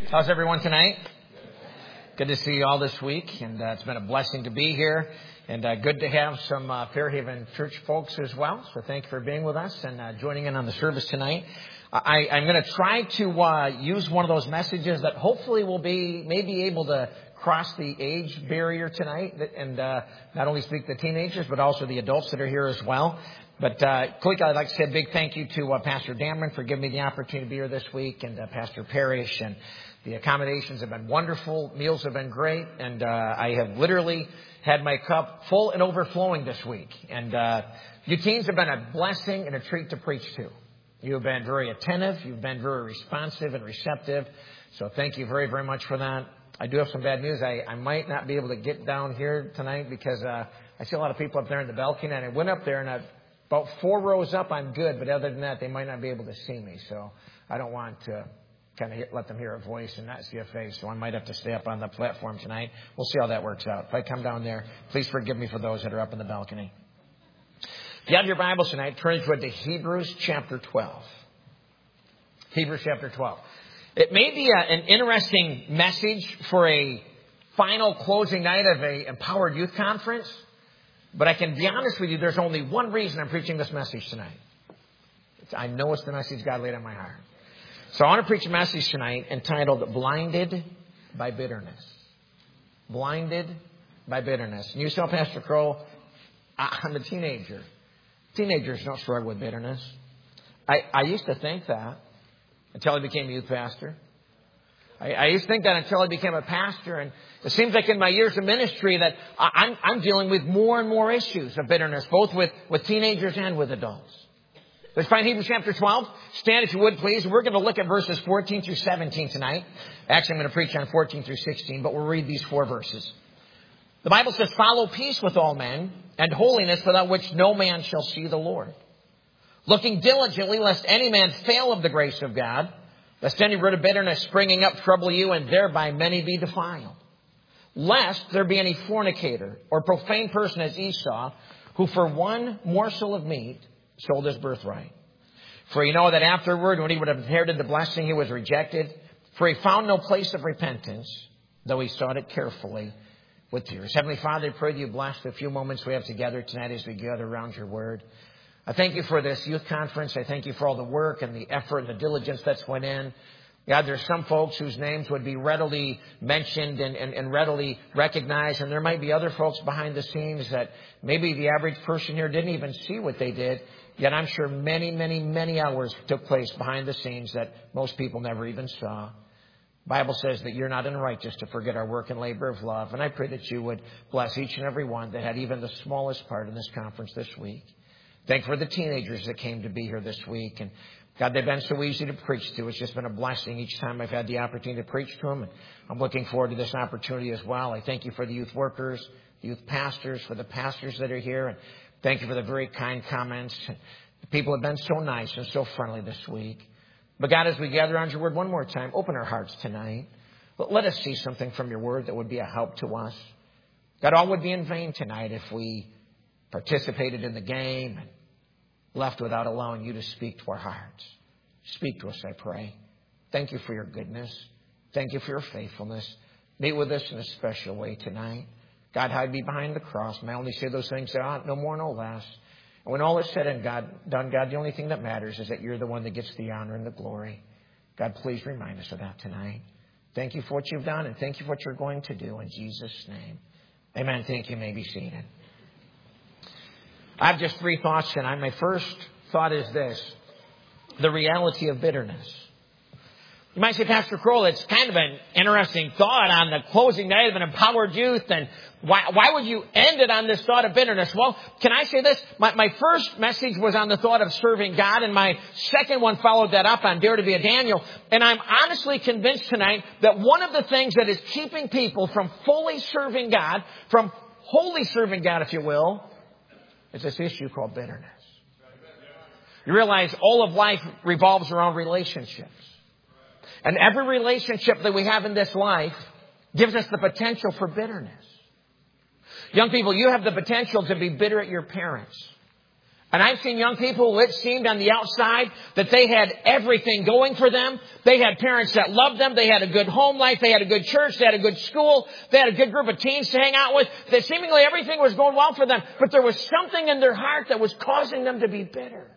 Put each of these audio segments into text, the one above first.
How's everyone tonight? Good to see you all this week, and it's been a blessing to be here, and good to have some Fairhaven Church folks as well. So thank you for being with us and joining in on the service tonight. I'm going to try to use one of those messages that hopefully will be maybe able to cross the age barrier tonight, and not only speak to the teenagers, but also the adults that are here as well. But quickly, I'd like to say a big thank you to Pastor Dameron for giving me the opportunity to be here this week, and Pastor Parrish. And the accommodations have been wonderful. Meals have been great. And I have literally had my cup full and overflowing this week. And you teens have been a blessing and a treat to preach to. You have been very attentive. You've been very responsive and receptive. So thank you very, very much for that. I do have some bad news. I might not be able to get down here tonight because I see a lot of people up there in the balcony. And I went up there, and about 4 rows up, I'm good. But other than that, they might not be able to see me. So I don't want to kind of let them hear a voice and not see a face. So I might have to stay up on the platform tonight. We'll see how that works out. If I come down there, please forgive me for those that are up in the balcony. If you have your Bibles tonight, turn to Hebrews chapter 12. Hebrews chapter 12. It may be an interesting message for a final closing night of a Empowered Youth Conference. But I can be honest with you, there's only one reason I'm preaching this message tonight. I know it's the message God laid on my heart. So I want to preach a message tonight entitled Blinded by Bitterness. Blinded by Bitterness. And you saw Pastor Crow, I'm a teenager. Teenagers don't struggle with bitterness. I used to think that until I became a youth pastor. I used to think that until I became a pastor. And it seems like in my years of ministry that I'm dealing with more and more issues of bitterness, both with teenagers and with adults. Let's find Hebrews chapter 12. Stand if you would, please. We're going to look at verses 14 through 17 tonight. Actually, I'm going to preach on 14 through 16, but we'll read these 4 verses. The Bible says, "Follow peace with all men and holiness, without which no man shall see the Lord. Looking diligently, lest any man fail of the grace of God, lest any root of bitterness springing up trouble you, and thereby many be defiled. Lest there be any fornicator or profane person as Esau, who for one morsel of meat sold his birthright. For you know that afterward, when he would have inherited the blessing, he was rejected. For he found no place of repentance, though he sought it carefully with tears." Heavenly Father, I pray that you bless the few moments we have together tonight as we gather around your word. I thank you for this youth conference. I thank you for all the work and the effort and the diligence that's went in. God, there's some folks whose names would be readily mentioned and readily recognized. And there might be other folks behind the scenes that maybe the average person here didn't even see what they did. Yet I'm sure many, many, many hours took place behind the scenes that most people never even saw. The Bible says that you're not unrighteous to forget our work and labor of love. And I pray that you would bless each and every one that had even the smallest part in this conference this week. Thank you for the teenagers that came to be here this week. And God, they've been so easy to preach to. It's just been a blessing each time I've had the opportunity to preach to them. And I'm looking forward to this opportunity as well. I thank you for the youth workers, the youth pastors, for the pastors that are here. And thank you for the very kind comments. The people have been so nice and so friendly this week. But God, as we gather around your word one more time, open our hearts tonight. Let us see something from your word that would be a help to us. God, all would be in vain tonight if we participated in the game and left without allowing you to speak to our hearts. Speak to us, I pray. Thank you for your goodness. Thank you for your faithfulness. Meet with us in a special way tonight. God, hide me behind the cross. May I only say those things that are no more, no less. And when all is said and done, God, the only thing that matters is that you're the one that gets the honor and the glory. God, please remind us of that tonight. Thank you for what you've done, and thank you for what you're going to do in Jesus' name. Amen. Thank you. You may be seated. I have just 3 thoughts tonight. My first thought is this: the reality of bitterness. You might say, Pastor Crowell, it's kind of an interesting thought on the closing night of an Empowered Youth. And why would you end it on this thought of bitterness? Well, can I say this? My first message was on the thought of serving God, and my second one followed that up on Dare to be a Daniel. And I'm honestly convinced tonight that one of the things that is keeping people from fully serving God, from wholly serving God, if you will, is this issue called bitterness. You realize all of life revolves around relationships. And every relationship that we have in this life gives us the potential for bitterness. Young people, you have the potential to be bitter at your parents. And I've seen young people who it seemed on the outside that they had everything going for them. They had parents that loved them. They had a good home life. They had a good church. They had a good school. They had a good group of teens to hang out with. That seemingly everything was going well for them. But there was something in their heart that was causing them to be bitter.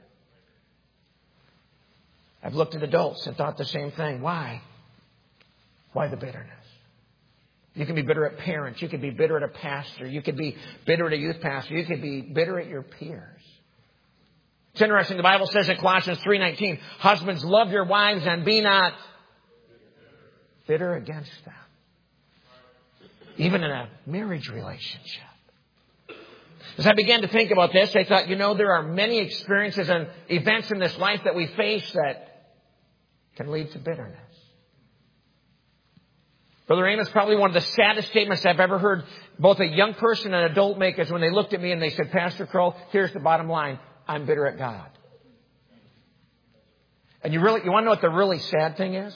I've looked at adults and thought the same thing. Why? Why the bitterness? You can be bitter at parents. You can be bitter at a pastor. You could be bitter at a youth pastor. You could be bitter at your peers. It's interesting. The Bible says in Colossians 3:19, husbands, love your wives and be not bitter against them. Even in a marriage relationship. As I began to think about this, I thought, there are many experiences and events in this life that we face that can lead to bitterness. Brother Amos, probably one of the saddest statements I've ever heard both a young person and an adult make is when they looked at me and they said, Pastor Kroll, here's the bottom line. I'm bitter at God. And you want to know what the really sad thing is?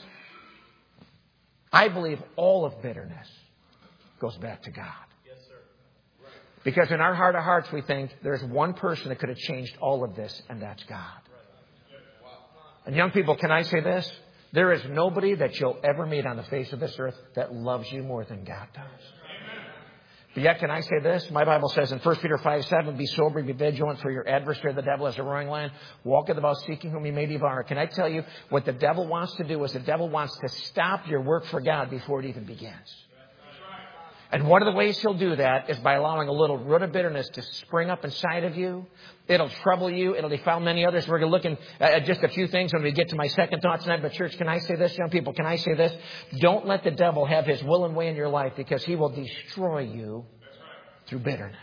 I believe all of bitterness goes back to God. Yes, sir. Because in our heart of hearts, we think there's one person that could have changed all of this, and that's God. And young people, can I say this? There is nobody that you'll ever meet on the face of this earth that loves you more than God does. But yet, can I say this? My Bible says in 1 Peter 5:7, be sober, be vigilant, for your adversary, the devil, as a roaring lion, walketh about seeking whom he may devour. Can I tell you what the devil wants to do is the devil wants to stop your work for God before it even begins. And one of the ways he'll do that is by allowing a little root of bitterness to spring up inside of you. It'll trouble you. It'll defile many others. We're going to look at just a few things when we get to my second thought tonight. But church, can I say this, young people? Can I say this? Don't let the devil have his will and way in your life, because he will destroy you through bitterness.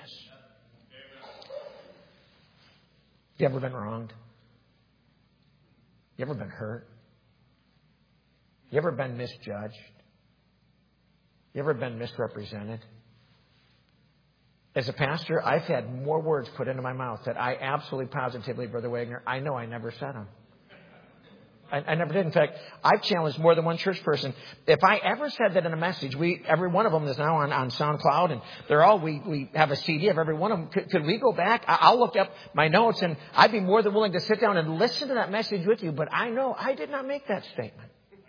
You ever been wronged? You ever been hurt? You ever been misjudged? You ever been misrepresented? As a pastor, I've had more words put into my mouth that I absolutely positively, Brother Wagner, I know I never said them. I never did. In fact, I've challenged more than one church person. If I ever said that in a message, every one of them is now on SoundCloud, and they're all, we have a CD of every one of them. Could we go back? I'll look up my notes, and I'd be more than willing to sit down and listen to that message with you, but I know I did not make that statement.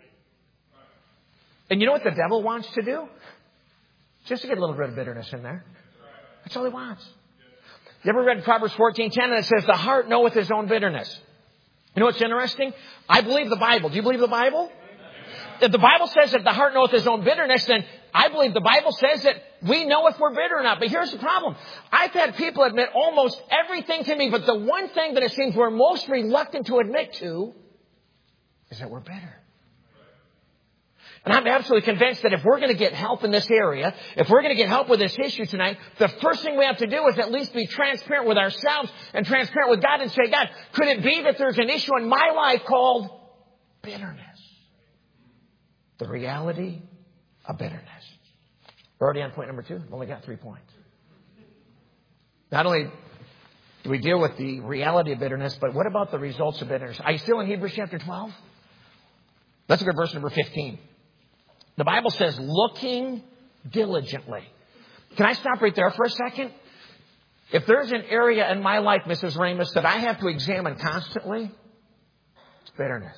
And you know what the devil wants to do? Just to get a little bit of bitterness in there. That's all he wants. You ever read Proverbs 14:10, and it says, the heart knoweth his own bitterness. You know what's interesting? I believe the Bible. Do you believe the Bible? If the Bible says that the heart knoweth his own bitterness, then I believe the Bible says that we know if we're bitter or not. But here's the problem. I've had people admit almost everything to me, but the one thing that it seems we're most reluctant to admit to is that we're bitter. And I'm absolutely convinced that if we're going to get help in this area, if we're going to get help with this issue tonight, the first thing we have to do is at least be transparent with ourselves and transparent with God and say, God, could it be that there's an issue in my life called bitterness? The reality of bitterness. We're already on point number 2. I've only got 3 points. Not only do we deal with the reality of bitterness, but what about the results of bitterness? Are you still in Hebrews chapter 12? Let's look at verse number 15. The Bible says, looking diligently. Can I stop right there for a second? If there's an area in my life, Mrs. Ramus, that I have to examine constantly, it's bitterness.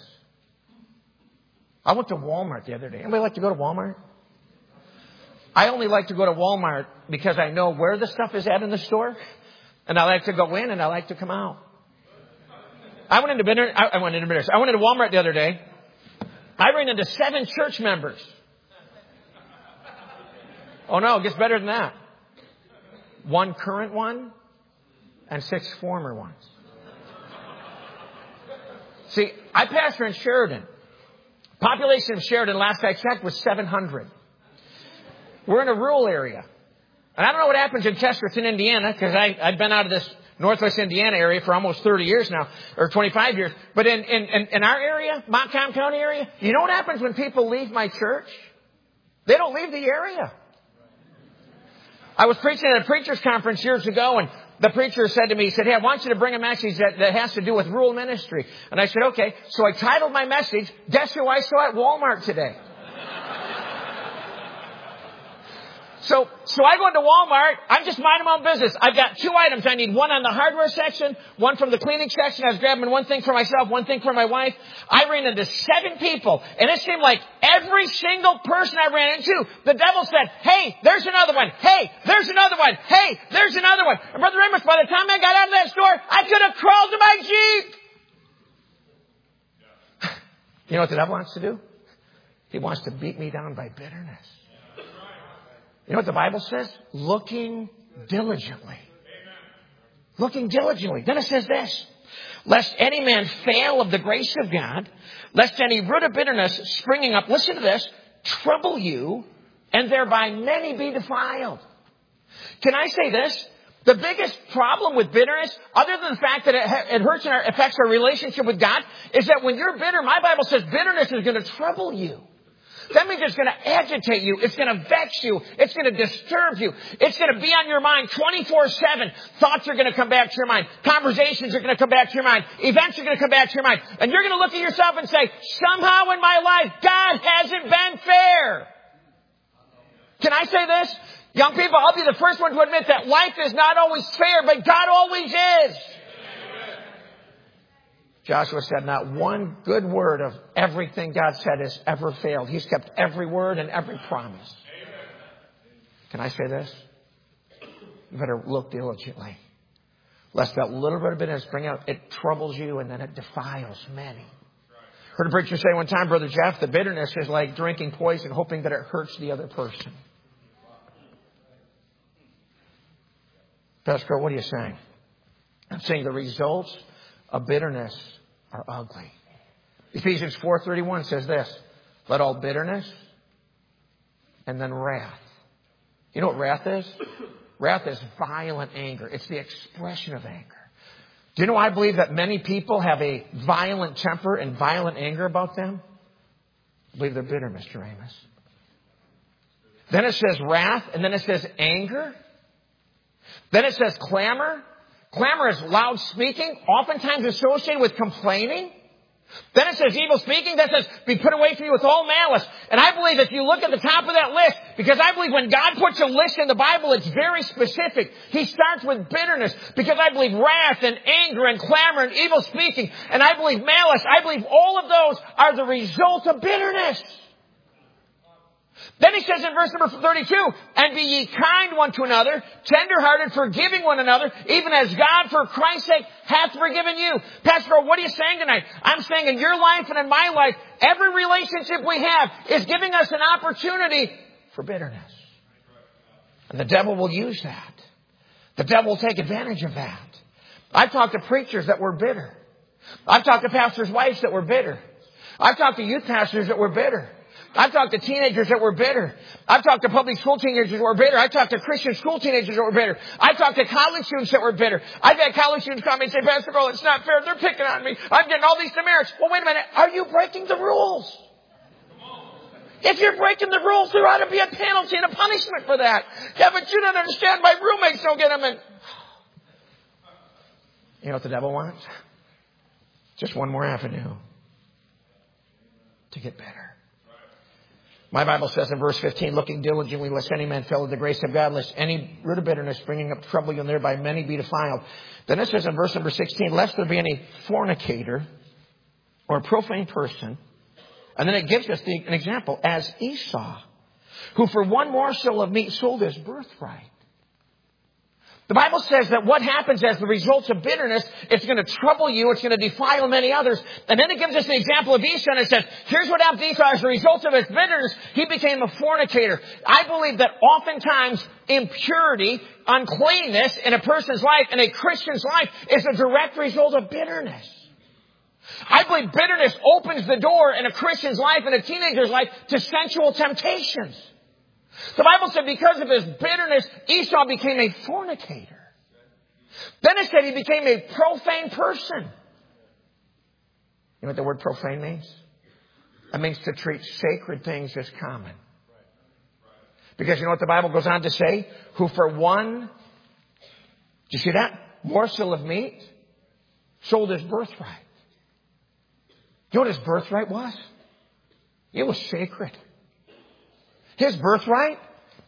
I went to Walmart the other day. Anybody like to go to Walmart? I only like to go to Walmart because I know where the stuff is at in the store. And I like to go in and I like to come out. I went into Walmart the other day. I ran into 7 church members. Oh, no, it gets better than that. 1 current one and 6 former ones. See, I pastor in Sheridan. Population of Sheridan, last I checked, was 700. We're in a rural area. And I don't know what happens in Chesterton, Indiana, because I've been out of this Northwest Indiana area for almost 30 years now, or 25 years. But in our area, Montcalm County area, you know what happens when people leave my church? They don't leave the area. I was preaching at a preacher's conference years ago, and the preacher said to me, he said, hey, I want you to bring a message that has to do with rural ministry. And I said, okay. So I titled my message, Guess Who I Saw at Walmart Today? So I go into Walmart. I'm just minding my own business. I've got 2 items. I need one on the hardware section, one from the cleaning section. I was grabbing one thing for myself, one thing for my wife. I ran into 7 people, and it seemed like every single person I ran into, the devil said, hey, there's another one. Hey, there's another one. Hey, there's another one. And Brother Amos, by the time I got out of that store, I could have crawled to my Jeep. You know what the devil wants to do? He wants to beat me down by bitterness. You know what the Bible says? Looking diligently. Looking diligently. Then it says this. Lest any man fail of the grace of God, lest any root of bitterness springing up, listen to this, trouble you, and thereby many be defiled. Can I say this? The biggest problem with bitterness, other than the fact that it hurts and affects our relationship with God, is that when you're bitter, my Bible says bitterness is going to trouble you. That means it's going to agitate you. It's going to vex you. It's going to disturb you. It's going to be on your mind 24/7. Thoughts are going to come back to your mind. Conversations are going to come back to your mind. Events are going to come back to your mind. And you're going to look at yourself and say, somehow in my life, God hasn't been fair. Can I say this? Young people, I'll be the first one to admit that life is not always fair, but God always is. Joshua said not one good word of everything God said has ever failed. He's kept every word and every promise. Can I say this? You better look diligently, lest that little bit of bitterness bring out, it troubles you and then it defiles many. Heard a preacher say one time, Brother Jeff, the bitterness is like drinking poison, hoping that it hurts the other person. Pastor, what are you saying? I'm saying the results of bitterness are ugly. Ephesians 4:31 says this, let all bitterness and then wrath. You know what wrath is? Wrath is violent anger. It's the expression of anger. Do you know I believe that many people have a violent temper and violent anger about them? I believe they're bitter, Mr. Amos. Then it says wrath, and then it says anger. Then it says clamor. Clamor is loud speaking, oftentimes associated with complaining. Then it says evil speaking. That says be put away from you with all malice. And I believe if you look at the top of that list, because I believe when God puts a list in the Bible, it's very specific. He starts with bitterness because I believe wrath and anger and clamor and evil speaking. And I believe malice. I believe all of those are the result of bitterness. Then he says in verse number 32, and be ye kind one to another, tenderhearted, forgiving one another, even as God for Christ's sake hath forgiven you. Pastor, what are you saying tonight? I'm saying in your life and in my life, every relationship we have is giving us an opportunity for bitterness. And the devil will use that. The devil will take advantage of that. I've talked to preachers that were bitter. I've talked to pastors' wives that were bitter. I've talked to youth pastors that were bitter. I've talked to teenagers that were bitter. I've talked to public school teenagers that were bitter. I've talked to Christian school teenagers that were bitter. I've talked to college students that were bitter. I've had college students come and say, Pastor Earl, it's not fair. They're picking on me. I'm getting all these demerits. Well, wait a minute. Are you breaking the rules? If you're breaking the rules, there ought to be a penalty and a punishment for that. Yeah, but you don't understand. My roommates don't get them in. You know what the devil wants? Just one more avenue to get better. My Bible says in verse 15, looking diligently, lest any man fail of the grace of God, lest any root of bitterness bringing up trouble you, and thereby many be defiled. Then it says in verse number 16, lest there be any fornicator or profane person. And then it gives us an example, as Esau, who for one morsel of meat sold his birthright. The Bible says that what happens as the result of bitterness, it's going to trouble you, it's going to defile many others. And then it gives us an example of Esau, and it says, here's what happened to Esau as a result of his bitterness. He became a fornicator. I believe that oftentimes impurity, uncleanness in a person's life, in a Christian's life, is a direct result of bitterness. I believe bitterness opens the door in a Christian's life and a teenager's life to sensual temptations. The Bible said because of his bitterness, Esau became a fornicator. Then it said he became a profane person. You know what the word profane means? It means to treat sacred things as common. Because you know what the Bible goes on to say? Who for one, do you see that? Morsel of meat sold his birthright. You know what his birthright was? It was sacred. His birthright,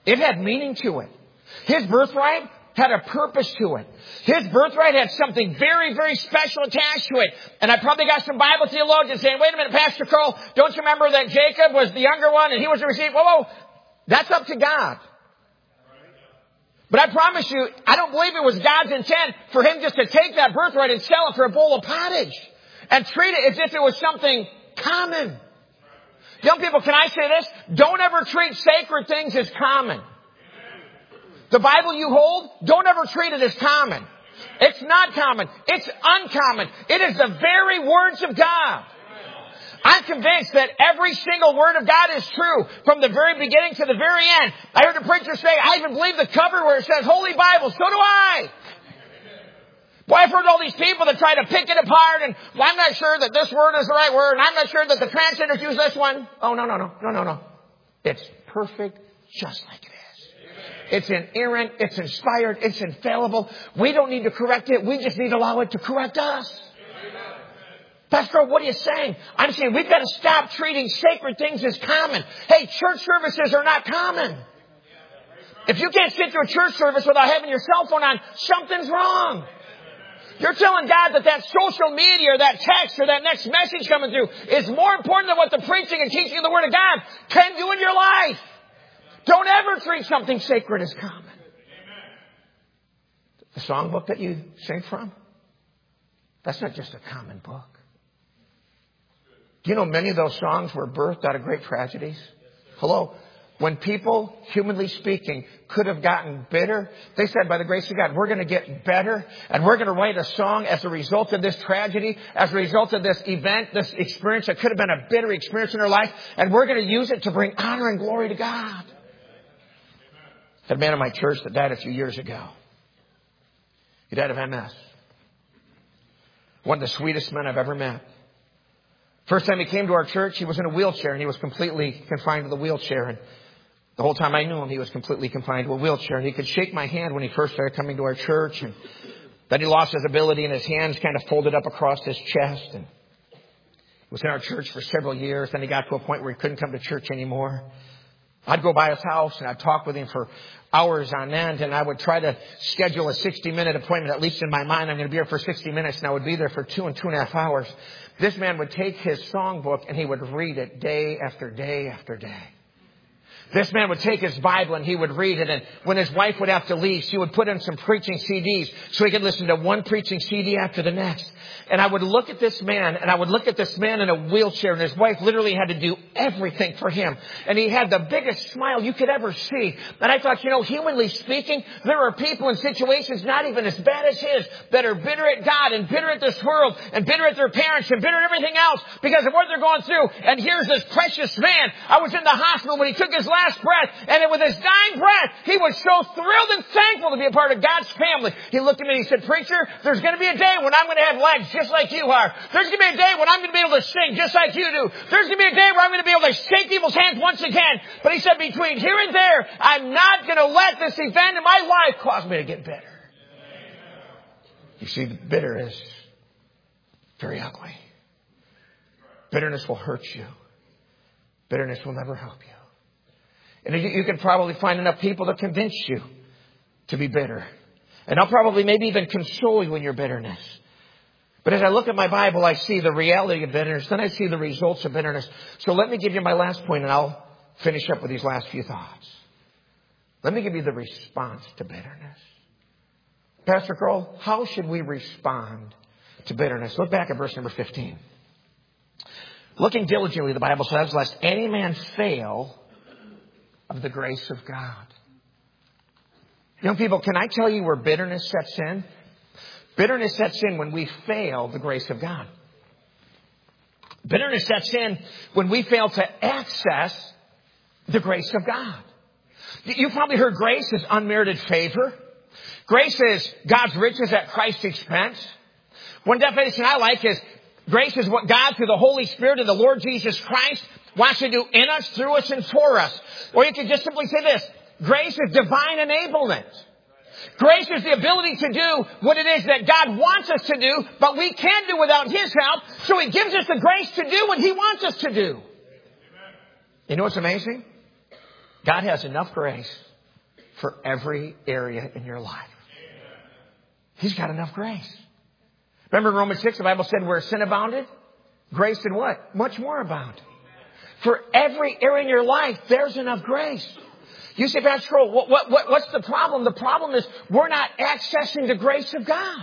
It had meaning to it. His birthright had a purpose to it. His birthright had something very, very special attached to it. And I probably got some Bible theologians saying, wait a minute, Pastor Carl, don't you remember that Jacob was the younger one and he was to receive? Whoa. That's up to God. But I promise you, I don't believe it was God's intent for him just to take that birthright and sell it for a bowl of pottage and treat it as if it was something common. Young people, can I say this? Don't ever treat sacred things as common. The Bible you hold, don't ever treat it as common. It's not common. It's uncommon. It is the very words of God. I'm convinced that every single word of God is true from the very beginning to the very end. I heard a preacher say, I even believe the cover where it says Holy Bible. So do I. Boy, I've heard all these people that try to pick it apart and, well, I'm not sure that this word is the right word and I'm not sure that the translators use this one. Oh, no. It's perfect just like it is. It's inerrant, it's inspired, it's infallible. We don't need to correct it. We just need to allow it to correct us. Pastor, what are you saying? I'm saying we've got to stop treating sacred things as common. Hey, church services are not common. If you can't sit through a church service without having your cell phone on, something's wrong. You're telling God that social media or that text or that next message coming through is more important than what the preaching and teaching of the Word of God can do in your life. Don't ever treat something sacred as common. The songbook that you sing from, that's not just a common book. Do you know many of those songs were birthed out of great tragedies? Hello? When people, humanly speaking, could have gotten bitter, they said, by the grace of God, we're going to get better, and we're going to write a song as a result of this tragedy, as a result of this event, this experience that could have been a bitter experience in our life, and we're going to use it to bring honor and glory to God. I had a man in my church that died a few years ago. He died of MS. One of the sweetest men I've ever met. First time he came to our church, he was in a wheelchair, and he was completely confined to the wheelchair. And the whole time I knew him, he was completely confined to a wheelchair. And he could shake my hand when he first started coming to our church. And then he lost his ability, and his hands kind of folded up across his chest. And he was in our church for several years. Then he got to a point where he couldn't come to church anymore. I'd go by his house, and I'd talk with him for hours on end, and I would try to schedule a 60-minute appointment. At least in my mind, I'm going to be here for 60 minutes, and I would be there for 2.5 hours. This man would take his songbook, and he would read it day after day after day. This man would take his Bible and he would read it. And when his wife would have to leave, she would put in some preaching CDs so he could listen to one preaching CD after the next. And I would look at this man, and I would look at this man in a wheelchair, and his wife literally had to do everything for him. And he had the biggest smile you could ever see. And I thought, humanly speaking, there are people in situations not even as bad as his that are bitter at God and bitter at this world and bitter at their parents and bitter at everything else because of what they're going through. And here's this precious man. I was in the hospital when he took his last breath, and with his dying breath, he was so thrilled and thankful to be a part of God's family. He looked at me and he said, "Preacher, there's going to be a day when I'm going to have legs just like you are. There's going to be a day when I'm going to be able to sing just like you do. There's going to be a day where I'm going to be able to shake people's hands once again." But he said, between here and there, I'm not going to let this event in my life cause me to get bitter. You see, bitter is very ugly. Bitterness will hurt you. Bitterness will never help you. And you can probably find enough people to convince you to be bitter. And I'll probably maybe even console you in your bitterness. But as I look at my Bible, I see the reality of bitterness. Then I see the results of bitterness. So let me give you my last point, and I'll finish up with these last few thoughts. Let me give you the response to bitterness. Pastor Carl, how should we respond to bitterness? Look back at verse number 15. Looking diligently, the Bible says, lest any man fail of the grace of God. Young people, can I tell you where bitterness sets in? Bitterness sets in when we fail the grace of God. Bitterness sets in when we fail to access the grace of God. You've probably heard grace is unmerited favor. Grace is God's riches at Christ's expense. One definition I like is grace is what God, through the Holy Spirit and the Lord Jesus Christ, wants to do in us, through us, and for us. Or you could just simply say this: grace is divine enablement. Grace is the ability to do what it is that God wants us to do, but we can't do without His help. So He gives us the grace to do what He wants us to do. You know what's amazing? God has enough grace for every area in your life. He's got enough grace. Remember in Romans 6, the Bible said where sin abounded, grace did what? Much more abound. For every area in your life, there's enough grace. You say, Pastor Kroll, what's the problem? The problem is we're not accessing the grace of God.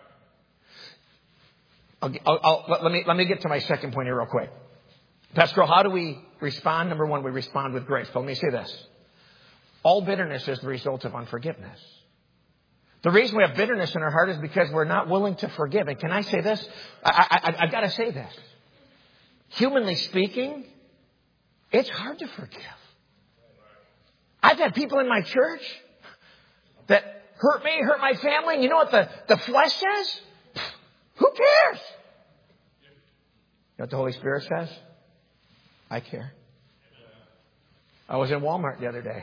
Let me get to my second point here real quick. Pastor Kroll, how do we respond? Number one, we respond with grace. But let me say this. All bitterness is the result of unforgiveness. The reason we have bitterness in our heart is because we're not willing to forgive. And can I say this? I've got to say this. Humanly speaking, it's hard to forgive. I've had people in my church that hurt me, hurt my family. And you know what the flesh says? Who cares? You know what the Holy Spirit says? I care. I was in Walmart the other day.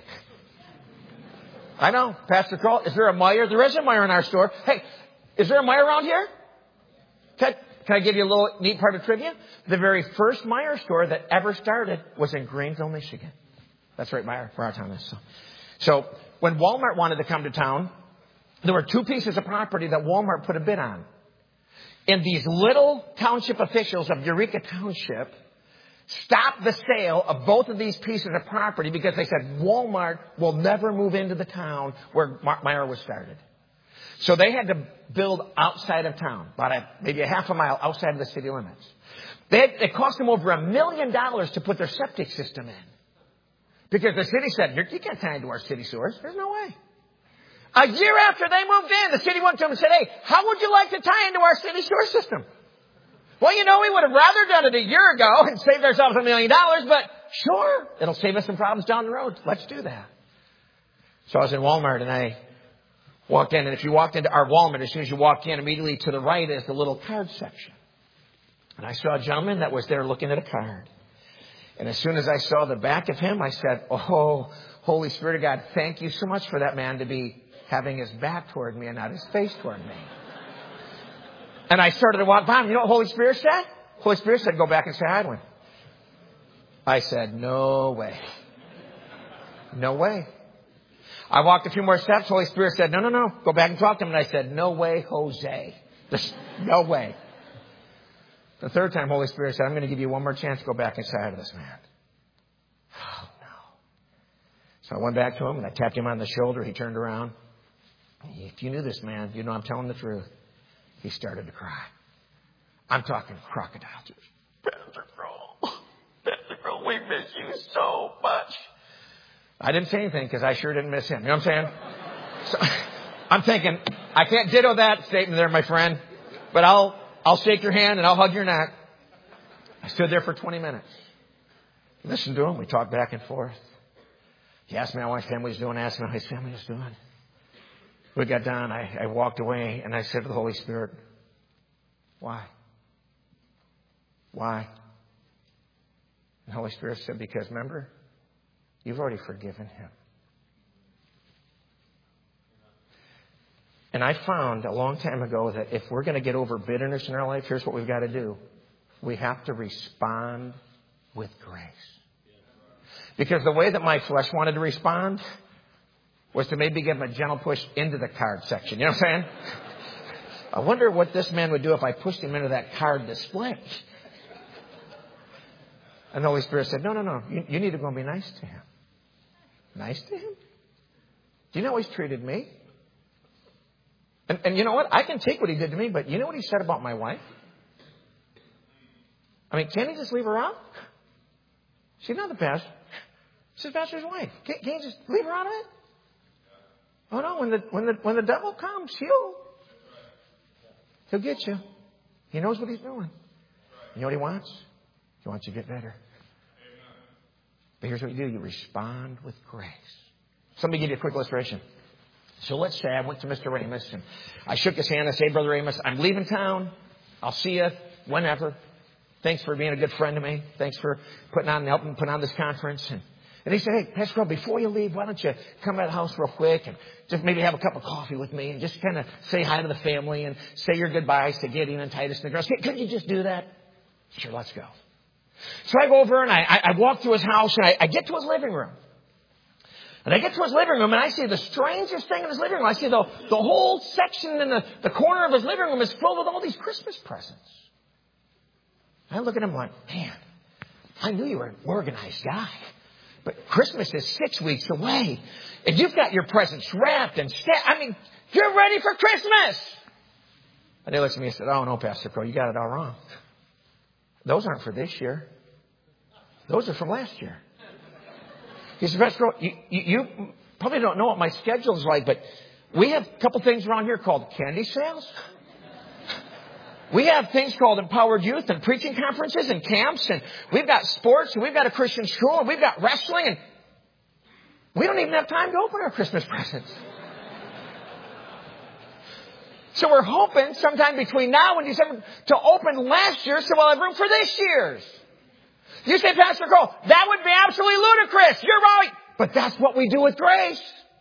I know, Pastor Kroll, is there a Meijer? There is a Meijer in our store. Hey, is there a Meijer around here? Can I give you a little neat part of trivia? The very first Meijer store that ever started was in Greenville, Michigan. That's right, Meijer, where our town is. So when Walmart wanted to come to town, there were two pieces of property that Walmart put a bid on. And these little township officials of Eureka Township stopped the sale of both of these pieces of property because they said Walmart will never move into the town where Meijer was started. So they had to build outside of town, maybe a half a mile outside of the city limits. It cost them over $1 million to put their septic system in. Because the city said, you can't tie into our city sewers. There's no way. A year after they moved in, the city went to them and said, hey, how would you like to tie into our city sewer system? Well, you know, we would have rather done it a year ago and saved ourselves $1 million, but sure, it'll save us some problems down the road. Let's do that. So I was in Walmart and I walked in, and if you walked into our Walmart, as soon as you walk in, immediately to the right is the little card section. And I saw a gentleman that was there looking at a card. And as soon as I saw the back of him, I said, oh, Holy Spirit of God, thank you so much for that man to be having his back toward me and not his face toward me. And I started to walk by him. You know what Holy Spirit said? Holy Spirit said, go back and say hi to him. I said, no way. No way. I walked a few more steps. Holy Spirit said, no. Go back and talk to him. And I said, no way, Jose. No way. The third time, Holy Spirit said, I'm going to give you one more chance to go back and say hi to this man. Oh, no. So I went back to him and I tapped him on the shoulder. He turned around. If you knew this man, you know I'm telling the truth. He started to cry. I'm talking crocodile tears. Pastor Kroll, we miss you so much. I didn't say anything because I sure didn't miss him. You know what I'm saying? So, I'm thinking, I can't ditto that statement there, my friend, but I'll shake your hand and I'll hug your neck. I stood there for 20 minutes. Listened to him. We talked back and forth. He asked me how my family was doing. Asked me how his family was doing. We got done. I walked away and I said to the Holy Spirit, why? Why? And the Holy Spirit said, because remember, you've already forgiven him. And I found a long time ago that if we're going to get over bitterness in our life, here's what we've got to do. We have to respond with grace. Because the way that my flesh wanted to respond was to maybe give him a gentle push into the card section. You know what I'm saying? I wonder what this man would do if I pushed him into that card display. And the Holy Spirit said, no. You need to go and be nice to him. Nice to him? Do you know how he's treated me? And you know what? I can take what he did to me, but you know what he said about my wife? I mean, can't he just leave her out? She's not the pastor. She's the pastor's wife. Can't he just leave her out of it? Oh no, when the devil comes, he'll get you. He knows what he's doing. You know what he wants? He wants you to get better. But here's what you do. You respond with grace. So let me give you a quick illustration. So let's say I went to Mr. Amos and I shook his hand and said, Brother Amos, I'm leaving town. I'll see you whenever. Thanks for being a good friend to me. Thanks for helping put on this conference. And he said, hey, Pastor Kroll, before you leave, why don't you come by the house real quick and just maybe have a cup of coffee with me and just kind of say hi to the family and say your goodbyes to Gideon and Titus and the girls. Could you just do that? Sure, let's go. So I go over and I walk through his house and I get to his living room. And I get to his living room and I see the strangest thing in his living room. I see the whole section in the corner of his living room is filled with all these Christmas presents. I look at him like, man, I knew you were an organized guy. But Christmas is 6 weeks away. And you've got your presents wrapped and you're ready for Christmas. And he looks at me and said, oh, no, Pastor Crow, you got it all wrong. Those aren't for this year. Those are from last year. He said, Pastor Crow, you probably don't know what my schedule is like, but we have a couple things around here called candy sales. We have things called Empowered Youth and preaching conferences and camps, and we've got sports, and we've got a Christian school, and we've got wrestling, and we don't even have time to open our Christmas presents. So we're hoping sometime between now and December to open last year so we'll have room for this year's. You say, Pastor Cole, that would be absolutely ludicrous. You're right. But that's what we do with grace.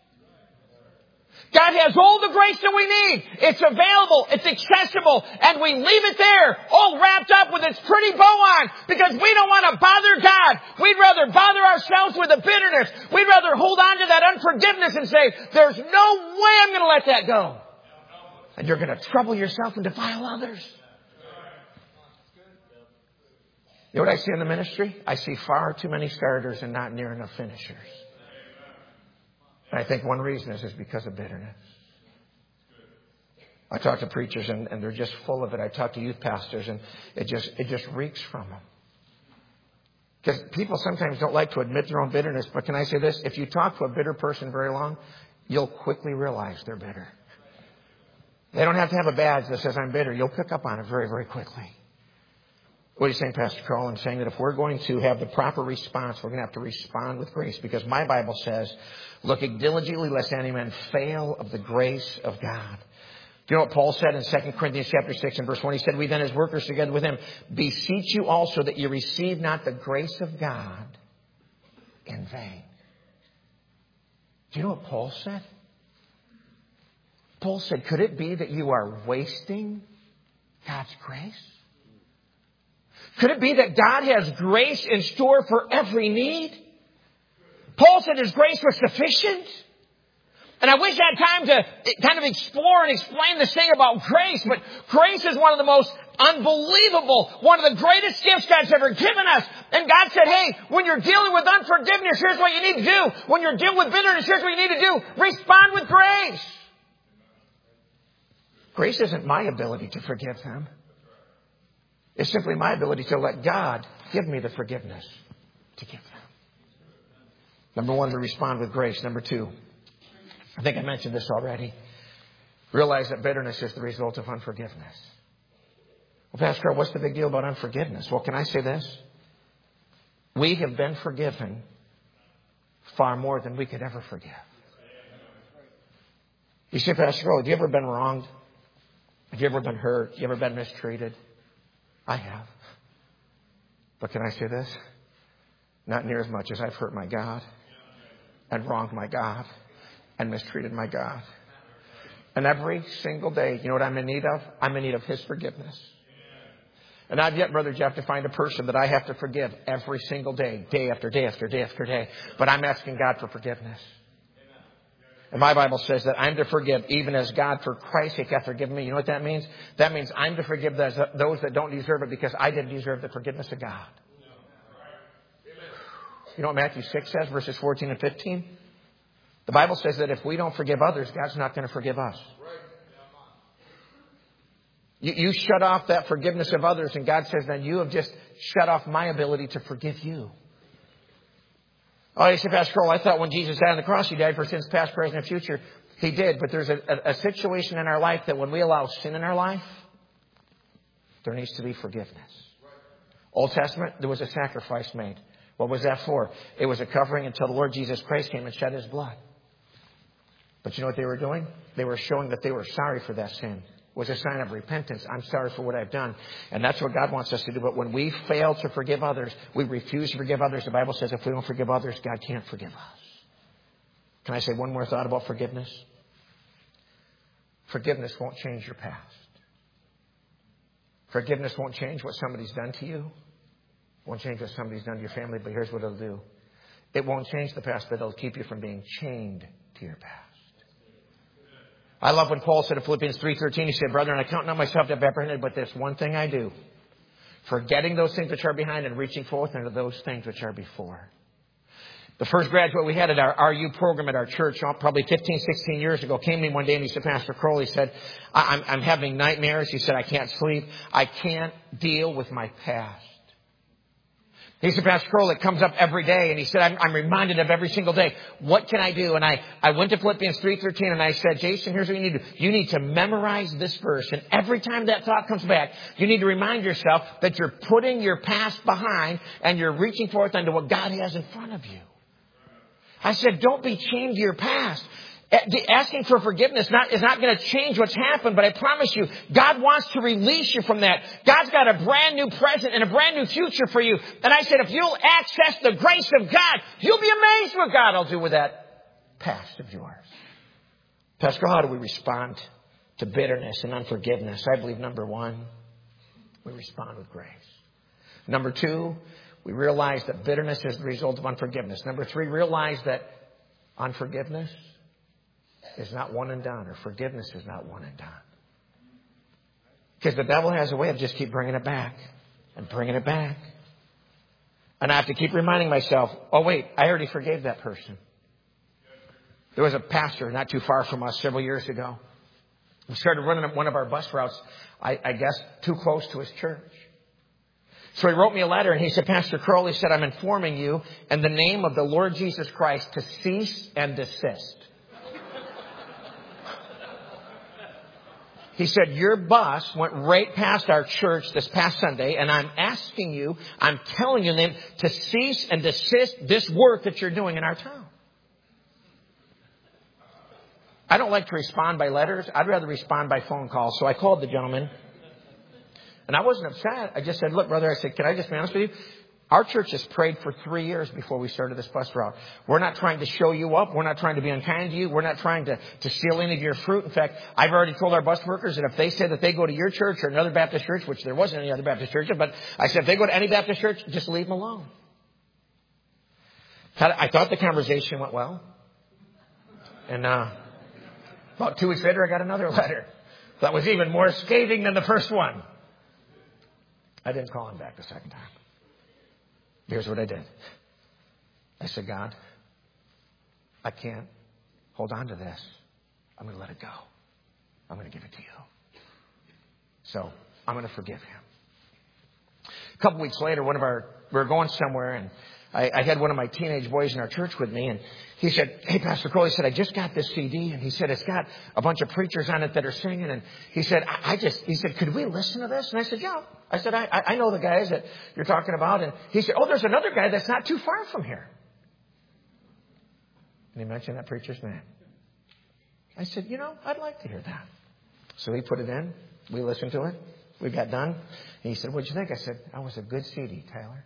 God has all the grace that we need. It's available. It's accessible. And we leave it there, all wrapped up with its pretty bow on, because we don't want to bother God. We'd rather bother ourselves with the bitterness. We'd rather hold on to that unforgiveness and say, there's no way I'm going to let that go. And you're going to trouble yourself and defile others. You know what I see in the ministry? I see far too many starters and not near enough finishers. And I think one reason is because of bitterness. I talk to preachers and they're just full of it. I talk to youth pastors and it just reeks from them. Because people sometimes don't like to admit their own bitterness. But can I say this? If you talk to a bitter person very long, you'll quickly realize they're bitter. They don't have to have a badge that says I'm bitter. You'll pick up on it very, very quickly. What are you saying, Pastor Carl? I'm saying that if we're going to have the proper response, we're going to have to respond with grace. Because my Bible says, looking diligently lest any man fail of the grace of God. Do you know what Paul said in 2 Corinthians chapter 6 and verse 1? He said, we then as workers together with him, beseech you also that you receive not the grace of God in vain. Do you know what Paul said? Paul said, could it be that you are wasting God's grace? Could it be that God has grace in store for every need? Paul said his grace was sufficient. And I wish I had time to kind of explore and explain this thing about grace. But grace is one of the most unbelievable, one of the greatest gifts God's ever given us. And God said, hey, when you're dealing with unforgiveness, here's what you need to do. When you're dealing with bitterness, here's what you need to do. Respond with grace. Grace isn't my ability to forgive them. It's simply my ability to let God give me the forgiveness to give them. Number one, to respond with grace. Number two, I think I mentioned this already. Realize that bitterness is the result of unforgiveness. Well, Pastor, what's the big deal about unforgiveness? Well, can I say this? We have been forgiven far more than we could ever forgive. You say, Pastor, have you ever been wronged? Have you ever been hurt? Have you ever been mistreated? I have. But can I say this? Not near as much as I've hurt my God and wronged my God and mistreated my God. And every single day, you know what I'm in need of? I'm in need of His forgiveness. And I've yet, Brother Jeff, to find a person that I have to forgive every single day, day after day after day after day. But I'm asking God for forgiveness. And my Bible says that I'm to forgive even as God for Christ's sake hath forgiven me. You know what that means? That means I'm to forgive those that don't deserve it because I didn't deserve the forgiveness of God. You know what Matthew 6 says, verses 14 and 15? The Bible says that if we don't forgive others, God's not going to forgive us. You shut off that forgiveness of others, and God says, then you have just shut off my ability to forgive you. Oh, you say, Pastor Cole, I thought when Jesus died on the cross, He died for sins past, present, and future. He did, but there's a situation in our life that when we allow sin in our life, there needs to be forgiveness. Old Testament, there was a sacrifice made. What was that for? It was a covering until the Lord Jesus Christ came and shed His blood. But you know what they were doing? They were showing that they were sorry for that sin. It was a sign of repentance. I'm sorry for what I've done. And that's what God wants us to do. But when we fail to forgive others, we refuse to forgive others. The Bible says if we don't forgive others, God can't forgive us. Can I say one more thought about forgiveness? Forgiveness won't change your past. Forgiveness won't change what somebody's done to you. Won't change what somebody's done to your family. But here's what it'll do. It won't change the past, but it'll keep you from being chained to your past. I love when Paul said in Philippians 3:13, he said, brethren, I count not myself to have apprehended, but this one thing I do, forgetting those things which are behind and reaching forth into those things which are before. The first graduate we had at our RU program at our church, probably 15, 16 years ago, came to me one day and he said, Pastor Crowell, he said, I'm having nightmares. He said, I can't sleep. I can't deal with my past. He said, Pastor Crowell, it comes up every day. And he said, I'm reminded of every single day. What can I do? And I went to Philippians 3:13 and I said, Jason, here's what you need to do. You need to memorize this verse. And every time that thought comes back, you need to remind yourself that you're putting your past behind and you're reaching forth unto what God has in front of you. I said, don't be chained to your past. Asking for forgiveness is not going to change what's happened, but I promise you, God wants to release you from that. God's got a brand new present and a brand new future for you. And I said, if you'll access the grace of God, you'll be amazed what God will do with that past of yours. Pastor, how do we respond to bitterness and unforgiveness? I believe, number one, we respond with grace. Number two, we realize that bitterness is the result of unforgiveness. Number three, realize that unforgiveness is not one and done, or forgiveness is not one and done. Because the devil has a way of just keep bringing it back and bringing it back. And I have to keep reminding myself, oh, wait, I already forgave that person. There was a pastor not too far from us several years ago. He started running one of our bus routes, I guess, too close to his church. So he wrote me a letter and he said, Pastor Crowell, he said, I'm informing you in the name of the Lord Jesus Christ to cease and desist. He said, your bus went right past our church this past Sunday, and I'm asking you, I'm telling you then to cease and desist this work that you're doing in our town. I don't like to respond by letters. I'd rather respond by phone calls. So I called the gentleman. And I wasn't upset. I just said, look, brother, I said, can I just be honest with you? Our church has prayed for 3 years before we started this bus route. We're not trying to show you up. We're not trying to be unkind to you. We're not trying to steal any of your fruit. In fact, I've already told our bus workers that if they say that they go to your church or another Baptist church, which there wasn't any other Baptist church, but I said, if they go to any Baptist church, just leave them alone. I thought the conversation went well. And about 2 weeks later, I got another letter that was even more scathing than the first one. I didn't call him back the second time. Here's what I did. I said, God, I can't hold on to this. I'm going to let it go. I'm going to give it to you. So I'm going to forgive him. A couple weeks later, we were going somewhere, and I had one of my teenage boys in our church with me, and he said, hey, Pastor Crowell, he said, I just got this CD, and he said, it's got a bunch of preachers on it that are singing, and he said, he said, could we listen to this? And I said, yeah. I said, I know the guys that you're talking about, and he said, oh, there's another guy that's not too far from here. And he mentioned that preacher's name. I said, I'd like to hear that. So he put it in. We listened to it. We got done. And he said, what'd you think? I said, that was a good CD, Tyler.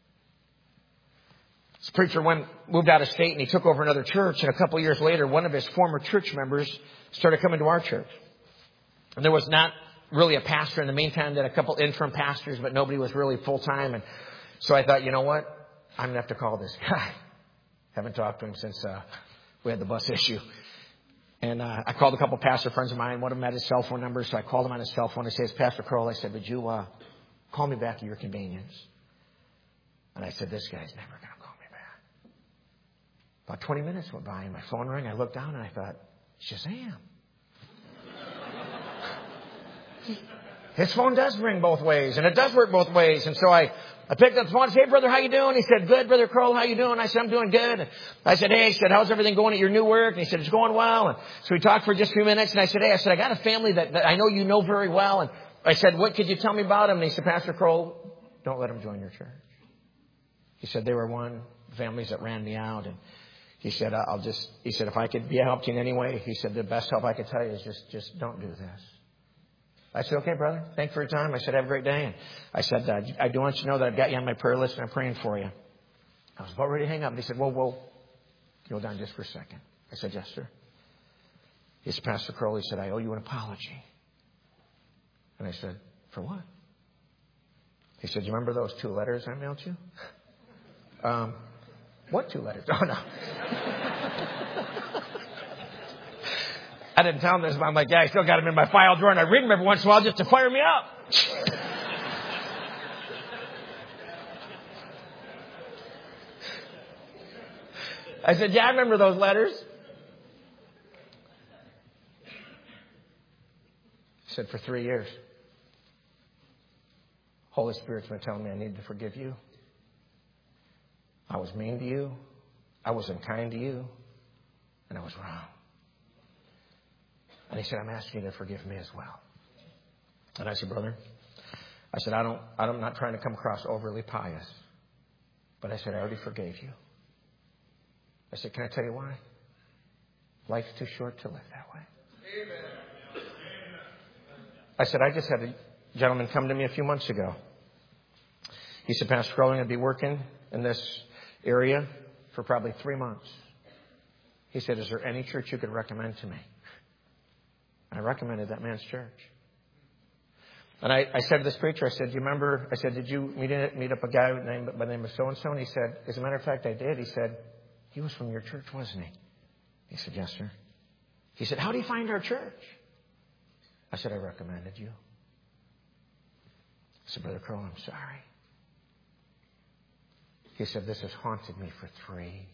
This preacher moved out of state and he took over another church. And a couple of years later, one of his former church members started coming to our church. And there was not really a pastor in the meantime. That a couple interim pastors, but nobody was really full time. And so I thought, you know what? I'm going to have to call this guy. Haven't talked to him since we had the bus issue. And I called a couple of pastor friends of mine. One of them had his cell phone number. So I called him on his cell phone. I said, it's Pastor Crowell. I said, would you call me back at your convenience? And I said, this guy's never going to call me back. About 20 minutes went by and my phone rang. I looked down and I thought, Shazam. His phone does ring both ways and it does work both ways. And so I picked up the phone and said, hey, brother, how you doing? He said, good, Brother Crowell, how you doing? I said, I'm doing good. I said, hey, how's everything going at your new work? And he said, it's going well. And so we talked for just a few minutes. And I said, I got a family that I know you know very well. And I said, what could you tell me about him? And he said, Pastor Crowell, don't let him join your church. He said, they were one of the families that ran me out. And he said, he said, if I could be a help to you in any way, he said, the best help I could tell you is just don't do this. I said, okay, brother, thanks for your time. I said, have a great day. And I said, I do want you to know that I've got you on my prayer list and I'm praying for you. I was about ready to hang up. And he said, whoa, hold on just for a second. I said, yes, sir. He said, Pastor Crowell, he said, I owe you an apology. And I said, for what? He said, you remember those 2 letters I mailed you? What 2 letters? Oh, no. I didn't tell him this, but I'm like, yeah, I still got them in my file drawer, and I read them every once in a while just to fire me up. I said, yeah, I remember those letters. He said, for 3 years. Holy Spirit's been telling me I need to forgive you. I was mean to you. I was unkind to you. And I was wrong. And he said, I'm asking you to forgive me as well. And I said, brother, I said, I'm not trying to come across overly pious. But I said, I already forgave you. I said, can I tell you why? Life's too short to live that way. Amen. I said, I just had a gentleman come to me a few months ago. He said, Pastor Crowley, I'm going to be working in this area for probably 3 months. He said, is there any church you could recommend to me? And I recommended that man's church. And I said to this preacher, I said, do you remember? I said, did you meet up a guy by the name of so-and-so? And he said, as a matter of fact, I did. He said, he was from your church, wasn't he? He said, yes, sir. He said, how do you find our church? I said, I recommended you. I said, Brother Crowell, I'm sorry. He said, this has haunted me for 3 years.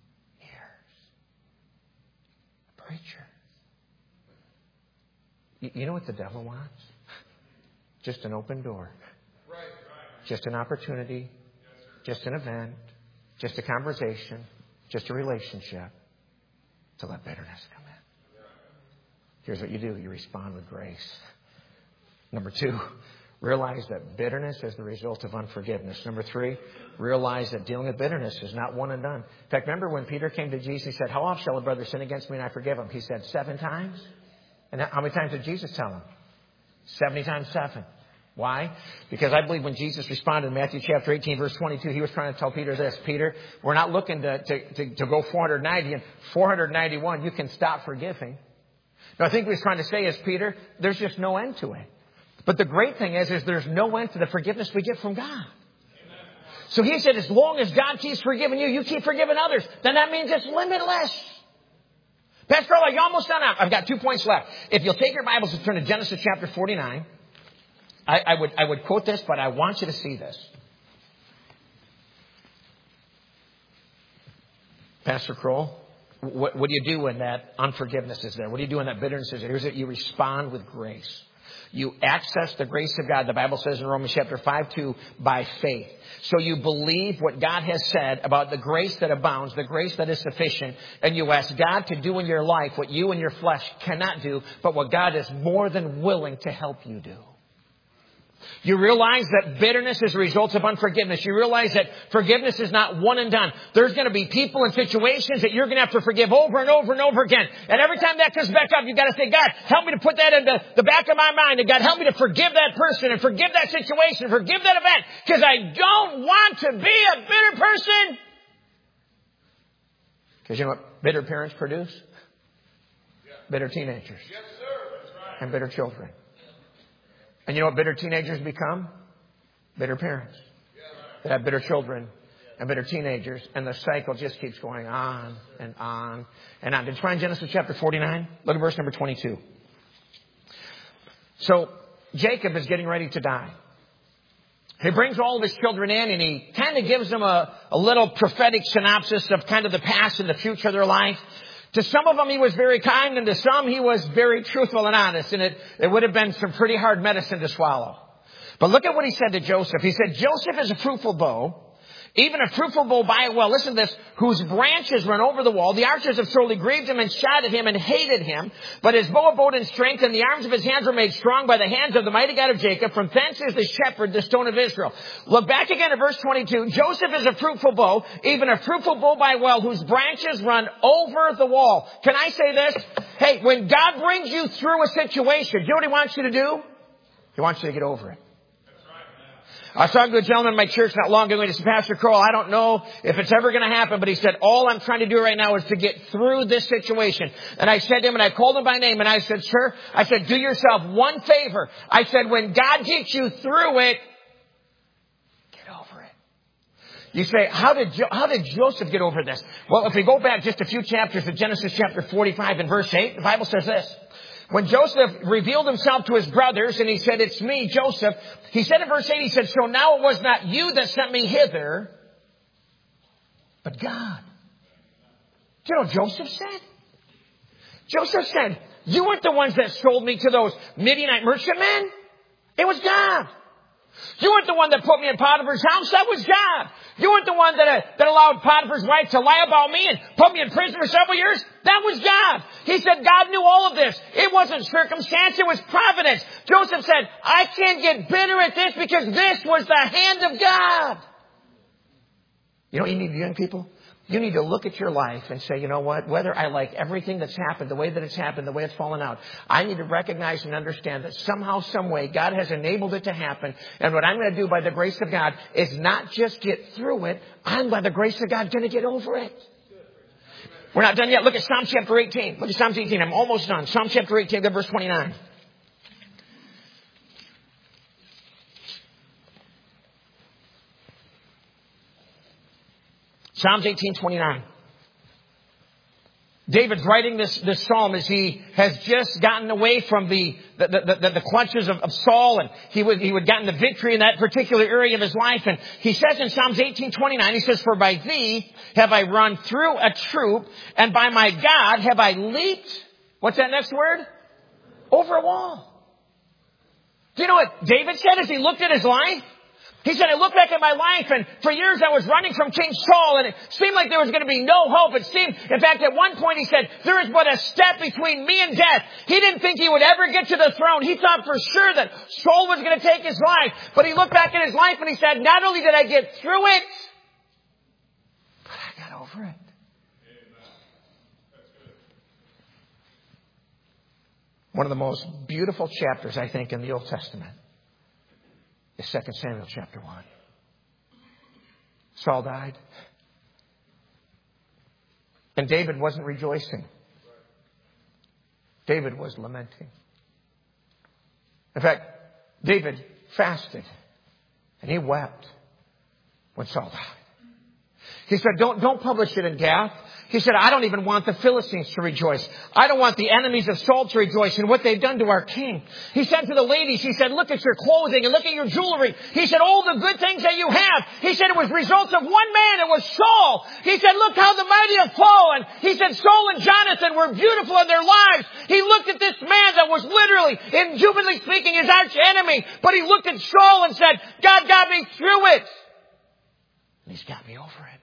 Preacher. You know what the devil wants? Just an open door. Just an opportunity. Just an event. Just a conversation. Just a relationship. To let bitterness come in. Here's what you do. You respond with grace. Number 2, realize that bitterness is the result of unforgiveness. Number 3, realize that dealing with bitterness is not one and done. In fact, remember when Peter came to Jesus, he said, how often shall a brother sin against me and I forgive him? He said 7 times. And how many times did Jesus tell him? 70 times 7. Why? Because I believe when Jesus responded in Matthew chapter 18, verse 22, he was trying to tell Peter this. Peter, we're not looking to go 490 and 491. You can stop forgiving. No, I think what he's trying to say is, Peter, there's just no end to it. But the great thing is there's no end to the forgiveness we get from God. So he said, as long as God keeps forgiving you, you keep forgiving others, then that means it's limitless. Pastor Crowley, you're almost done. I've got 2 points left. If you'll take your Bibles and turn to Genesis chapter 49, I would quote this, but I want you to see this. Pastor Crowell, what do you do when that unforgiveness is there? What do you do when that bitterness is there? Here's it. You respond with grace. You access the grace of God. The Bible says in Romans chapter 5:2, by faith. So you believe what God has said about the grace that abounds, the grace that is sufficient, and you ask God to do in your life what you and your flesh cannot do, but what God is more than willing to help you do. You realize that bitterness is a result of unforgiveness. You realize that forgiveness is not one and done. There's going to be people and situations that you're going to have to forgive over and over and over again. And every time that comes back up, you've got to say, God, help me to put that in the back of my mind. And God, help me to forgive that person and forgive that situation, forgive that event. Because I don't want to be a bitter person. Because you know what bitter parents produce? Bitter teenagers. Yes, sir. That's right. And bitter children. And you know what bitter teenagers become? Bitter parents. They have bitter children and bitter teenagers. And the cycle just keeps going on and on and on. Did you find Genesis chapter 49? Look at verse number 22. So Jacob is getting ready to die. He brings all of his children in and he kind of gives them a little prophetic synopsis of kind of the past and the future of their life. To some of them, he was very kind, and to some, he was very truthful and honest. And it would have been some pretty hard medicine to swallow. But look at what he said to Joseph. He said, Joseph is a fruitful bow, even a fruitful bow by a well. Listen to this. Whose branches run over the wall. The archers have sorely grieved him and shot at him and hated him. But his bow abode in strength, and the arms of his hands were made strong by the hands of the mighty God of Jacob. From thence is the shepherd, the stone of Israel. Look back again at verse 22. Joseph is a fruitful bow, even a fruitful bow by a well, whose branches run over the wall. Can I say this? Hey, when God brings you through a situation, you know what he wants you to do? He wants you to get over it. I saw a good gentleman in my church not long ago. He said, Pastor Crowell, I don't know if it's ever going to happen, but he said, all I'm trying to do right now is to get through this situation. And I said to him, and I called him by name, and I said, sir, I said, do yourself one favor. I said, when God gets you through it, get over it. You say, how did Joseph get over this? Well, if we go back just a few chapters to Genesis chapter 45 and verse 8, the Bible says this. When Joseph revealed himself to his brothers and he said, it's me, Joseph, he said in verse 8, he said, so now it was not you that sent me hither, but God. Do you know what Joseph said? Joseph said, you weren't the ones that sold me to those Midianite merchantmen. It was God. You weren't the one that put me in Potiphar's house. That was God. You weren't the one that allowed Potiphar's wife to lie about me and put me in prison for several years. That was God. He said God knew all of this. It wasn't circumstance. It was providence. Joseph said, I can't get bitter at this because this was the hand of God. You know what you need, young people? You need to look at your life and say, you know what? Whether I like everything that's happened, the way that it's happened, the way it's fallen out, I need to recognize and understand that somehow, some way, God has enabled it to happen. And what I'm going to do by the grace of God is not just get through it. I'm, by the grace of God, going to get over it. We're not done yet. Look at Psalm chapter 18. Look at Psalm 18. I'm almost done. Psalm chapter 18, verse 29. Psalms 18:29. David's writing this psalm as he has just gotten away from the clutches of Saul, and he would gotten the victory in that particular area of his life. And he says in Psalms 18:29, he says, for by thee have I run through a troop, and by my God have I leaped, what's that next word? Over a wall. Do you know what David said as he looked at his life? He said, I look back at my life, and for years I was running from King Saul, and it seemed like there was going to be no hope. It seemed, in fact, at one point he said, there is but a step between me and death. He didn't think he would ever get to the throne. He thought for sure that Saul was going to take his life. But he looked back at his life and he said, not only did I get through it, but I got over it. One of the most beautiful chapters, I think, in the Old Testament is 2 Samuel chapter 1. Saul died. And David wasn't rejoicing. David was lamenting. In fact, David fasted and he wept when Saul died. He said, don't publish it in Gath. He said, I don't even want the Philistines to rejoice. I don't want the enemies of Saul to rejoice in what they've done to our king. He said to the ladies, he said, look at your clothing and look at your jewelry. He said, all the good things that you have. He said, it was results of one man. It was Saul. He said, look how the mighty have fallen. He said, Saul and Jonathan were beautiful in their lives. He looked at this man that was literally, in humanly speaking, his arch enemy. But he looked at Saul and said, God got me through it. And he's got me over it.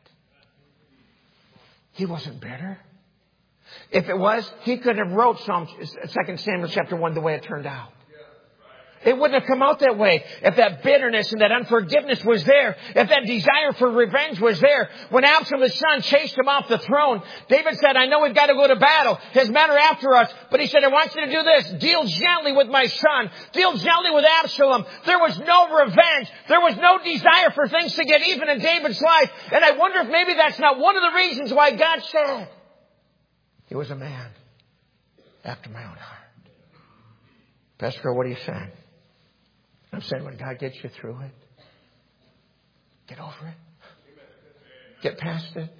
He wasn't bitter. If it was, he could have wrote 2 Samuel chapter 1 the way it turned out. It wouldn't have come out that way if that bitterness and that unforgiveness was there, if that desire for revenge was there. When Absalom's son chased him off the throne, David said, I know we've got to go to battle. His men are after us. But he said, I want you to do this. Deal gently with my son. Deal gently with Absalom. There was no revenge. There was no desire for things to get even in David's life. And I wonder if maybe that's not one of the reasons why God said he was a man after my own heart. Pastor, what are you saying? I'm saying when God gets you through it, get over it. Get past it.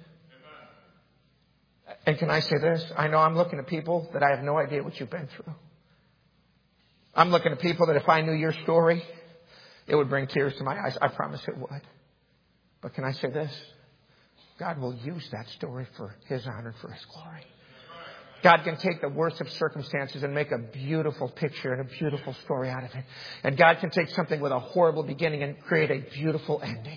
And can I say this? I know I'm looking at people that I have no idea what you've been through. I'm looking at people that if I knew your story, it would bring tears to my eyes. I promise it would. But can I say this? God will use that story for His honor, for His glory. God can take the worst of circumstances and make a beautiful picture and a beautiful story out of it. And God can take something with a horrible beginning and create a beautiful ending.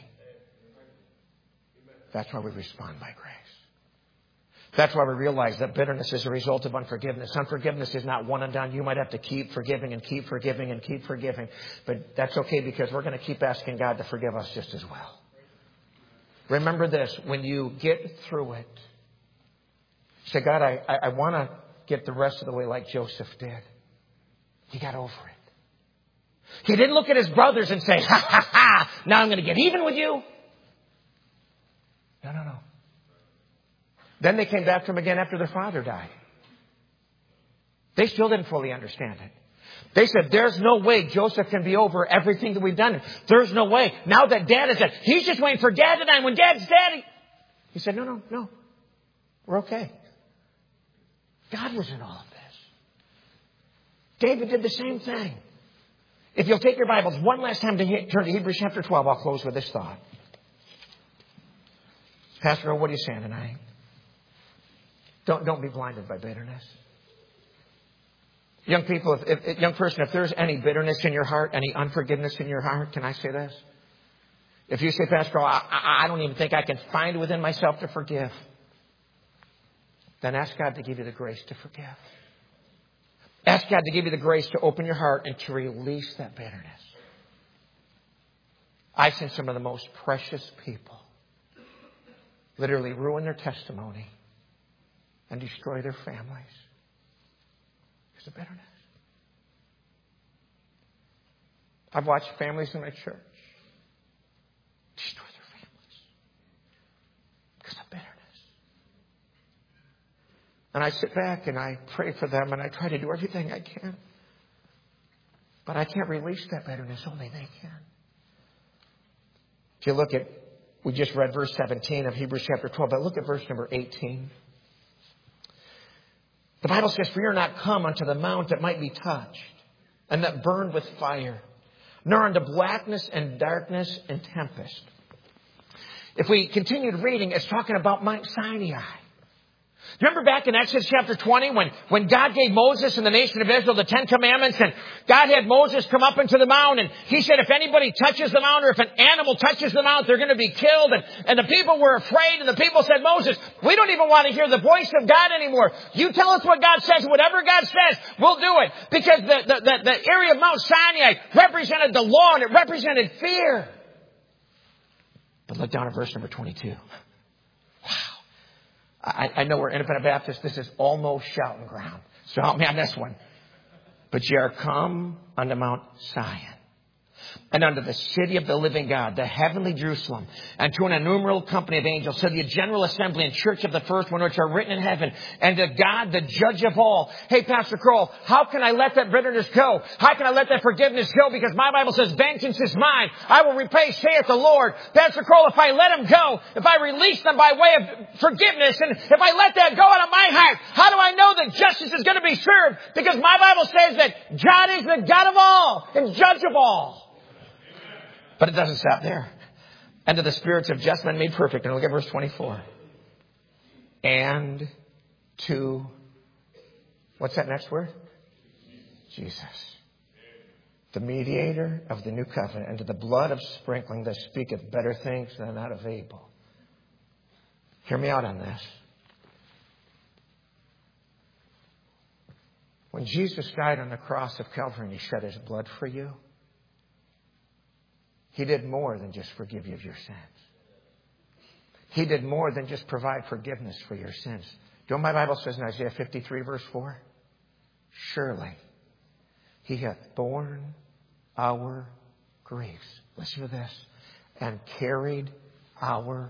That's why we respond by grace. That's why we realize that bitterness is a result of unforgiveness. Unforgiveness is not one and done. You might have to keep forgiving and keep forgiving and keep forgiving. But that's okay because we're going to keep asking God to forgive us just as well. Remember this, when you get through it, say, God, I want to get the rest of the way like Joseph did. He got over it. He didn't look at his brothers and say, ha, ha, ha, now I'm going to get even with you. No. Then they came back to him again after their father died. They still didn't fully understand it. They said, there's no way Joseph can be over everything that we've done. There's no way. Now that Dad is dead, he's just waiting for Dad to die. When Dad's dead, he said, no. We're okay. God was in all of this. David did the same thing. If you'll take your Bibles one last time to turn to Hebrews chapter 12, I'll close with this thought. Pastor, what are you saying tonight? Don't be blinded by bitterness. Young people, young person, if there's any bitterness in your heart, any unforgiveness in your heart, can I say this? If you say, Pastor, I don't even think I can find within myself to forgive, then ask God to give you the grace to forgive. Ask God to give you the grace to open your heart and to release that bitterness. I've seen some of the most precious people literally ruin their testimony and destroy their families because of bitterness. I've watched families in my church destroy their families because of bitterness. And I sit back and I pray for them and I try to do everything I can. But I can't release that bitterness. Only they can. If you look at, we just read verse 17 of Hebrews chapter 12, but look at verse number 18. The Bible says, for you're not come unto the mount that might be touched and that burned with fire, nor unto blackness and darkness and tempest. If we continued reading, it's talking about Mount Sinai. Remember back in Exodus chapter 20 when God gave Moses and the nation of Israel the 10 commandments, and God had Moses come up into the mount, and he said if anybody touches the mount or if an animal touches the mount, they're going to be killed. And the people were afraid, and the people said, Moses, we don't even want to hear the voice of God anymore. You tell us what God says. Whatever God says, we'll do it. Because the area of Mount Sinai represented the law and it represented fear. But look down at verse number 22. I know we're independent Baptists. This is almost shouting ground. So help me on this one. But ye are come unto Mount Zion, and unto the city of the living God, the heavenly Jerusalem, and to an innumerable company of angels, to the general assembly and church of the first one which are written in heaven, and to God, the judge of all. Hey, Pastor Kroll, how can I let that bitterness go? How can I let that forgiveness go? Because my Bible says, vengeance is mine. I will repay, saith the Lord. Pastor Kroll, if I let them go, if I release them by way of forgiveness, and if I let that go out of my heart, how do I know that justice is going to be served? Because my Bible says that God is the God of all and judge of all. But it doesn't stop there. And to the spirits of just men made perfect. And look at verse 24. And to, what's that next word? Jesus. The mediator of the new covenant. And to the blood of sprinkling that speaketh better things than that of Abel. Hear me out on this. When Jesus died on the cross of Calvary and he shed his blood for you, he did more than just forgive you of your sins. He did more than just provide forgiveness for your sins. Do you know what my Bible says in Isaiah 53 verse 4? Surely he hath borne our griefs. Listen to this. And carried our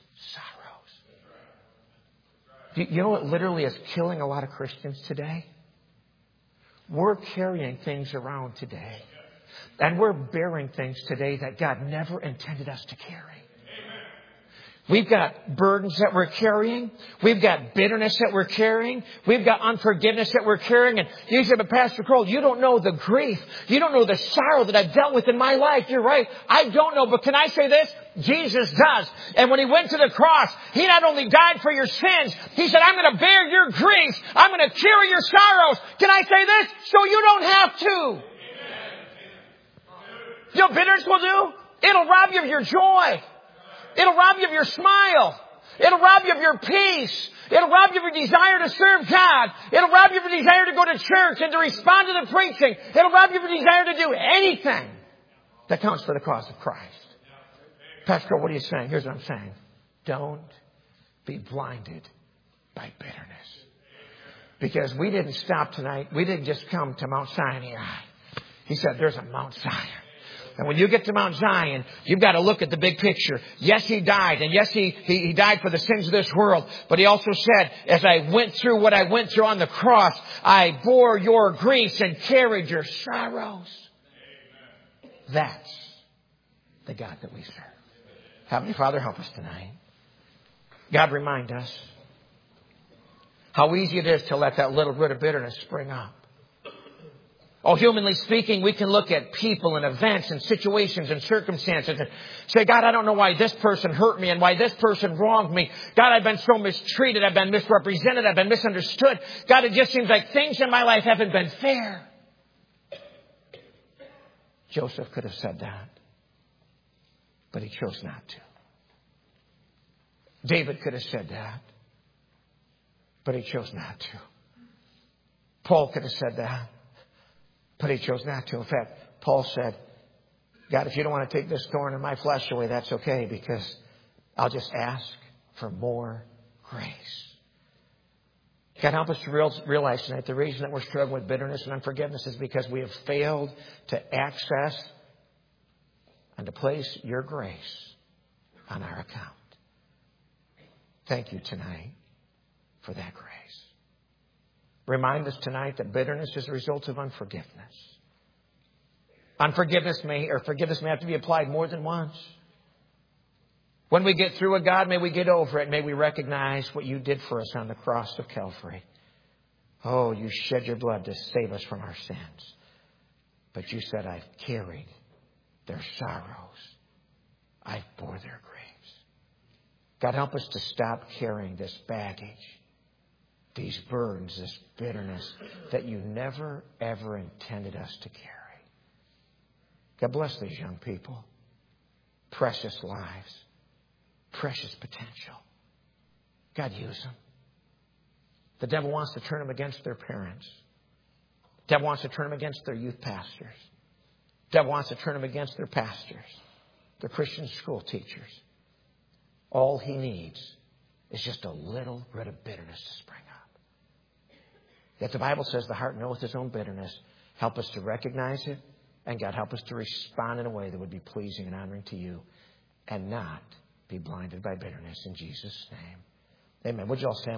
sorrows. You know what literally is killing a lot of Christians today? We're carrying things around today. And we're bearing things today that God never intended us to carry. We've got burdens that we're carrying. We've got bitterness that we're carrying. We've got unforgiveness that we're carrying. And you say, but Pastor Kroll, you don't know the grief. You don't know the sorrow that I've dealt with in my life. You're right. I don't know. But can I say this? Jesus does. And when he went to the cross, he not only died for your sins, he said, I'm going to bear your griefs. I'm going to carry your sorrows. Can I say this? So you don't have to. You know what bitterness will do? It'll rob you of your joy. It'll rob you of your smile. It'll rob you of your peace. It'll rob you of your desire to serve God. It'll rob you of your desire to go to church and to respond to the preaching. It'll rob you of your desire to do anything that counts for the cause of Christ. Pastor, what are you saying? Here's what I'm saying. Don't be blinded by bitterness. Because we didn't stop tonight. We didn't just come to Mount Sinai. He said there's a Mount Zion. And when you get to Mount Zion, you've got to look at the big picture. Yes, He died. And yes, He died for the sins of this world. But He also said, as I went through what I went through on the cross, I bore your griefs and carried your sorrows. That's the God that we serve. Heavenly Father, help us tonight. God, remind us how easy it is to let that little root of bitterness spring up. Oh, humanly speaking, we can look at people and events and situations and circumstances and say, God, I don't know why this person hurt me and why this person wronged me. God, I've been so mistreated. I've been misrepresented. I've been misunderstood. God, it just seems like things in my life haven't been fair. Joseph could have said that, but he chose not to. David could have said that, but he chose not to. Paul could have said that, but he chose not to. In fact, Paul said, God, if you don't want to take this thorn in my flesh away, that's okay, because I'll just ask for more grace. God, help us to realize tonight the reason that we're struggling with bitterness and unforgiveness is because we have failed to access and to place your grace on our account. Thank you tonight for that grace. Remind us tonight that bitterness is a result of unforgiveness. Forgiveness may have to be applied more than once. When we get through it, God, may we get over it. May we recognize what you did for us on the cross of Calvary. Oh, you shed your blood to save us from our sins. But you said, I've carried their sorrows. I've bore their griefs. God, help us to stop carrying this baggage, these burdens, this bitterness that you never, ever intended us to carry. God, bless these young people. Precious lives. Precious potential. God, use them. The devil wants to turn them against their parents. The devil wants to turn them against their youth pastors. The devil wants to turn them against their pastors, their Christian school teachers. All he needs is just a little bit of bitterness to spring up. Yet the Bible says the heart knoweth his own bitterness. Help us to recognize it. And God, help us to respond in a way that would be pleasing and honoring to you and not be blinded by bitterness. In Jesus' name. Amen. Would you all stand?